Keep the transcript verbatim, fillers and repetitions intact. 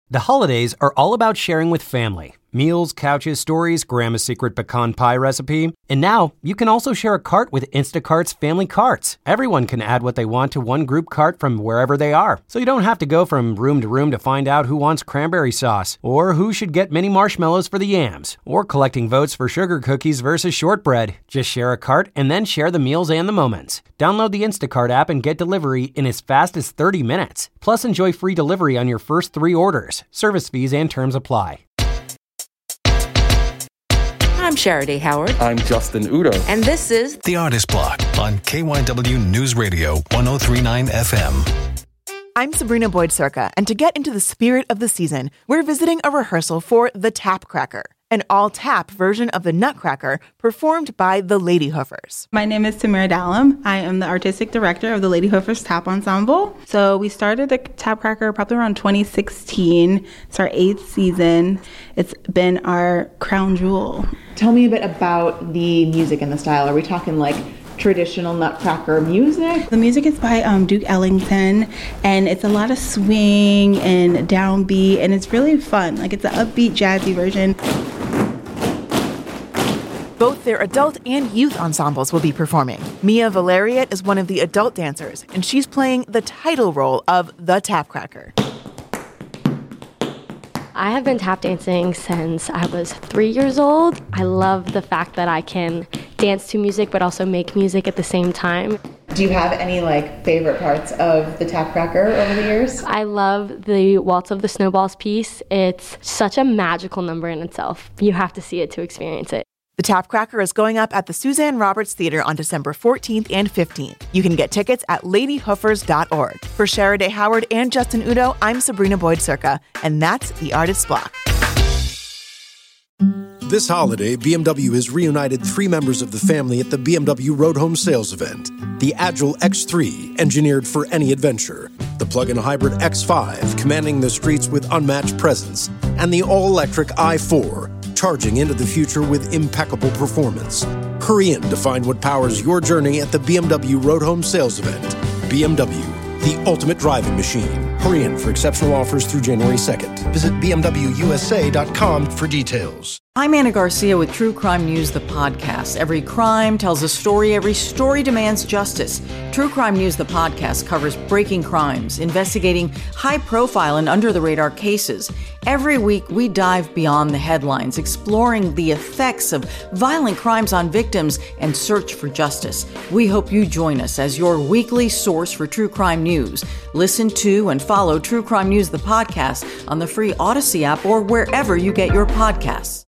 The holidays are all about sharing with family. Meals, couches, stories, Grandma's secret pecan pie recipe. And now, you can also share a cart with Instacart's Family Carts. Everyone can add what they want to one group cart from wherever they are. So you don't have to go from room to room to find out who wants cranberry sauce, or who should get mini marshmallows for the yams, or collecting votes for sugar cookies versus shortbread. Just share a cart and then share the meals and the moments. Download the Instacart app and get delivery in as fast as thirty minutes. Plus, enjoy free delivery on your first three orders. Service fees and terms apply. I'm Charity Howard. I'm Justin Udo. And this is The Artist Block on K Y W News Radio one oh three point nine F M. I'm Sabrina Boyd-Circa, and to get into the spirit of the season, we're visiting a rehearsal for The Tap Cracker, an all-tap version of the Nutcracker performed by the Ladyhoofers. My name is Tamara Dallum. I am the artistic director of the Ladyhoofers Tap Ensemble. So we started the Tap Cracker probably around twenty sixteen. It's our eighth season. It's been our crown jewel. Tell me a bit about the music and the style. Are we talking like traditional Nutcracker music? The music is by um, Duke Ellington, and it's a lot of swing and downbeat, and it's really fun. Like, it's an upbeat, jazzy version. Both their adult and youth ensembles will be performing. Mia Valeriet is one of the adult dancers, and she's playing the title role of the Tap Cracker. I have been tap dancing since I was three years old. I love the fact that I can dance to music but also make music at the same time. Do you have any like favorite parts of the Tap Cracker over the years? I love the Waltz of the Snowballs piece. It's such a magical number in itself. You have to see it to experience it. The Tap Cracker is going up at the Suzanne Roberts Theater on December fourteenth and fifteenth. You can get tickets at ladyhoofers dot org. For Charity Howard and Justin Udo, I'm Sabrina Boyd-Circa, and that's The Artist's Block. This holiday, B M W has reunited three members of the family at the B M W Road Home Sales event. The Agile X three, engineered for any adventure. The plug-in hybrid X five, commanding the streets with unmatched presence. And the all-electric i four, charging into the future with impeccable performance. Hurry in to find what powers your journey at the B M W Road Home Sales event. B M W, the ultimate driving machine. Hurry in for exceptional offers through January second. Visit b m w u s a dot com for details. I'm Anna Garcia with True Crime News, the podcast. Every crime tells a story. Every story demands justice. True Crime News, the podcast, covers breaking crimes, investigating high-profile and under-the-radar cases. Every week, we dive beyond the headlines, exploring the effects of violent crimes on victims and search for justice. We hope you join us as your weekly source for true crime news. Listen to and follow True Crime News, the podcast, on the free Odyssey app or wherever you get your podcasts.